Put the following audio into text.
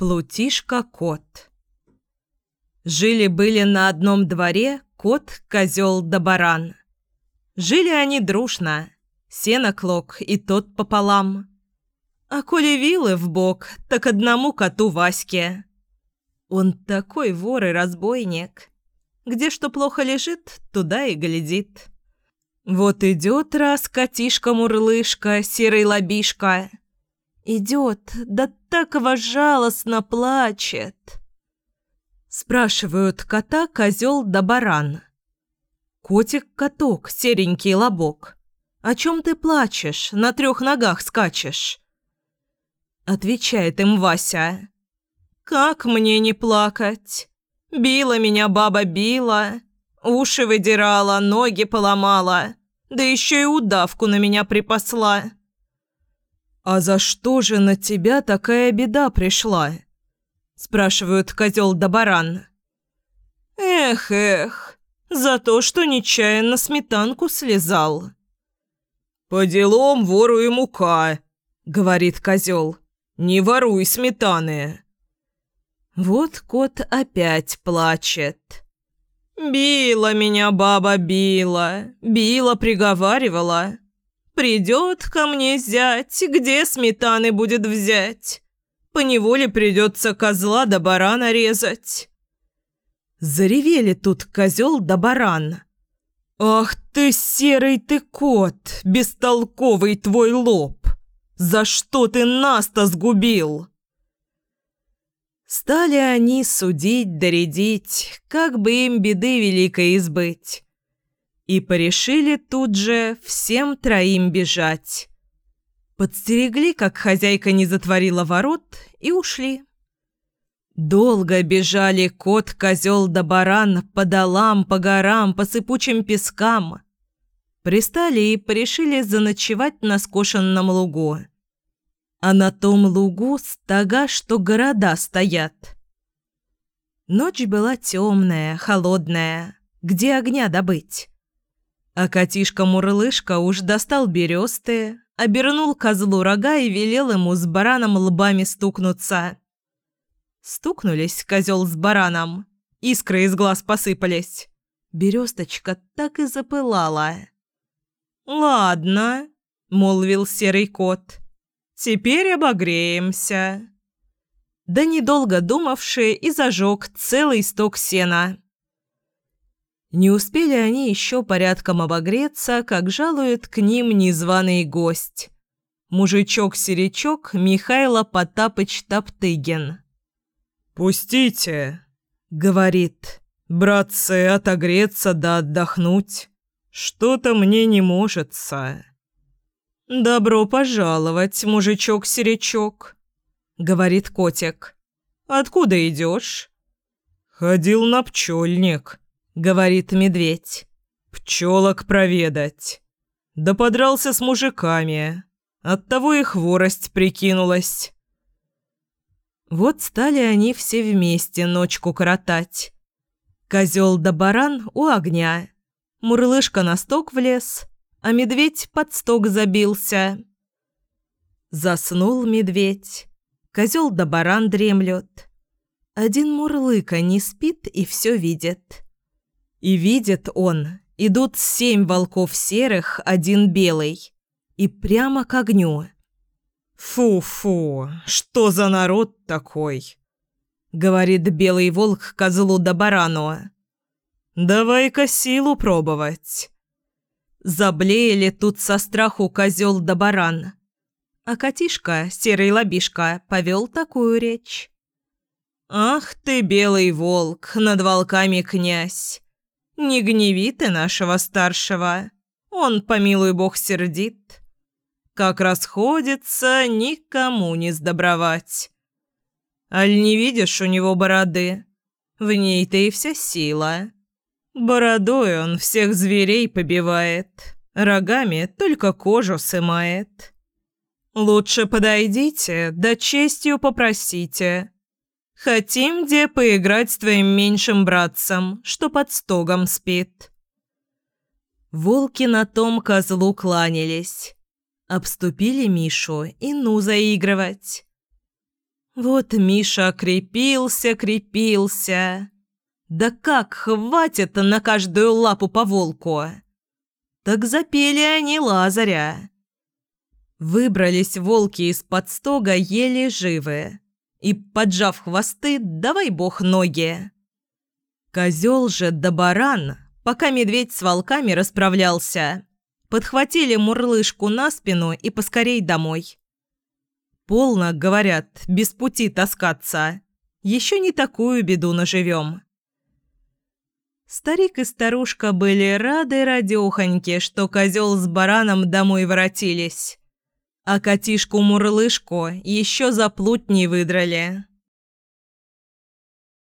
Плутишка-кот. Жили-были на одном дворе кот, козел да баран. Жили они дружно, сено клок и тот пополам. А коли вилы вбок, так одному коту Ваське. Он такой вор и разбойник. Где что плохо лежит, туда и глядит. Вот идет раз котишка-мурлышка, серый лобишка. Идет, да так жалостно плачет. Спрашивают кота козел да баран. «Котик-каток, серенький лобок, о чем ты плачешь, на 3 ногах скачешь?» Отвечает им Вася: «Как мне не плакать? Била меня баба, била, уши выдирала, ноги поломала, да еще и удавку на меня припасла». «А за что же на тебя такая беда пришла?» Спрашивают козел да баран. «Эх, за то, что нечаянно сметанку слезал». «По делам вору и мука», — говорит козел. «Не воруй сметаны». Вот кот опять плачет. «Била меня баба, била, била, приговаривала. Придет ко мне зять, где сметаны будет взять? Поневоле придется козла да барана резать». Заревели тут козел да баран. «Ах ты, серый ты кот, бестолковый твой лоб! За что ты нас-то сгубил?» Стали они судить да рядить, как бы им беды великой избыть. И порешили тут же всем 3 бежать. Подстерегли, как хозяйка не затворила ворот, и ушли. Долго бежали кот, козел да баран по долам, по горам, по сыпучим пескам. Пристали и порешили заночевать на скошенном лугу. А на том лугу стога, что города стоят. Ночь была темная, холодная, где огня добыть? А котишка-мурлышка уж достал бересты, обернул козлу рога и велел ему с бараном лбами стукнуться. Стукнулись козел с бараном, искры из глаз посыпались. Бересточка так и запылала. «Ладно», — молвил серый кот, — «теперь обогреемся». Да недолго думавши и зажег целый сток сена. Не успели они еще порядком обогреться, как жалует к ним незваный гость. Мужичок-серичок Михайло Потапыч Топтыгин. «Пустите», — говорит, — «братцы, отогреться да отдохнуть. Что-то мне не можется». «Добро пожаловать, мужичок-серичок», — говорит котик. «Откуда идешь?» «Ходил на пчельник», — говорит медведь. «Пчелок проведать. Да подрался с мужиками. Оттого и хворость прикинулась». Вот стали они все вместе ночку коротать. Козел да баран у огня, мурлышка на сток влез, а медведь под сток забился. Заснул медведь, козел да баран дремлют. Один мурлыка не спит и все видит. И видит он, идут 7 волков серых, 1 белый, и прямо к огню. «Фу-фу, что за народ такой?» — говорит белый волк козлу да барану. «Давай-ка силу пробовать». Заблеяли тут со страху козел да баран. А котишка, серый лобишка, повел такую речь. «Ах ты, белый волк, над волками князь! Не гневи ты нашего старшего, он, помилуй бог, сердит. Как расходится, никому не сдобровать. Аль не видишь у него бороды? В ней-то и вся сила. Бородой он всех зверей побивает, рогами только кожу сымает. Лучше подойдите, да честью попросите. Хотим где поиграть с твоим меньшим братцем, что под стогом спит». Волки на том козлу кланялись. Обступили Мишу и ну заигрывать. Вот Миша крепился. Да как хватит на каждую лапу по волку? Так запели они Лазаря. Выбрались волки из-под стога еле живы. И, поджав хвосты, давай бог ноги. Козел же да баран, пока медведь с волками расправлялся, подхватили мурлышку на спину и поскорей домой. Полно, говорят, без пути таскаться. Еще не такую беду наживем. Старик и старушка были рады радехоньке, что козел с бараном домой воротились, а котишку-мурлышку еще за плутней выдрали.